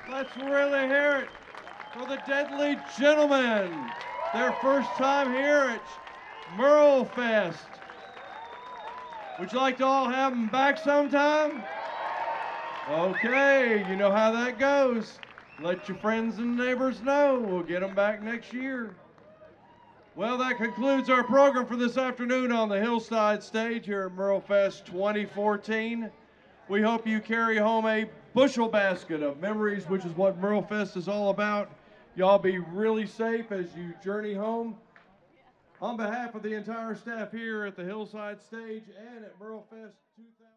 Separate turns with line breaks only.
Let's really hear it for the Deadly Gentlemen. Their first time here at Merle Fest. Would you like to all have them back sometime? Okay, you know how that goes. Let your friends and neighbors know. We'll get them back next year. Well, that concludes our program for this afternoon on the Hillside stage here at Merle Fest 2014. We hope you carry home a bushel basket of memories, which is what Merle Fest is all about. Y'all be really safe as you journey home. On behalf of the entire staff here at the Hillside stage and at Merle Fest 2000.